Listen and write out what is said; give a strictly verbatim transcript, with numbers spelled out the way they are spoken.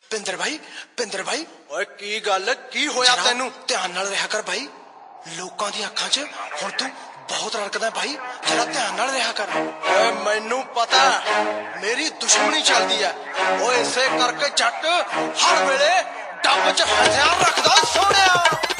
ਪਿੰਦਰ ਭਾਈ ਪਿੰਦਰ ਭਾਈ ਓਏ ਕੀ ਗੱਲ ਕੀ ਹੋਇਆ ਤੈਨੂੰ? ਧਿਆਨ ਨਾਲ ਰਿਹਾ ਕਰ ਭਾਈ, ਲੋਕਾਂ ਦੀਆਂ ਅੱਖਾਂ 'ਚ ਹੁਣ ਤੂੰ ਬਹੁਤ ਰੜਕਦਾ ਭਾਈ, ਜਰਾ ਧਿਆਨ ਨਾਲ ਰਿਹਾ ਕਰ। ਓਏ ਮੈਨੂੰ ਪਤਾ ਮੇਰੀ ਦੁਸ਼ਮਣੀ ਚੱਲਦੀ ਐ, ਓਏ ਇਸੇ ਕਰਕੇ ਜੱਟ ਹਰ ਵੇਲੇ ਡੱਬ 'ਚ ਹਥਿਆਰ ਰੱਖਦਾ ਸੋਹਣਿਆ।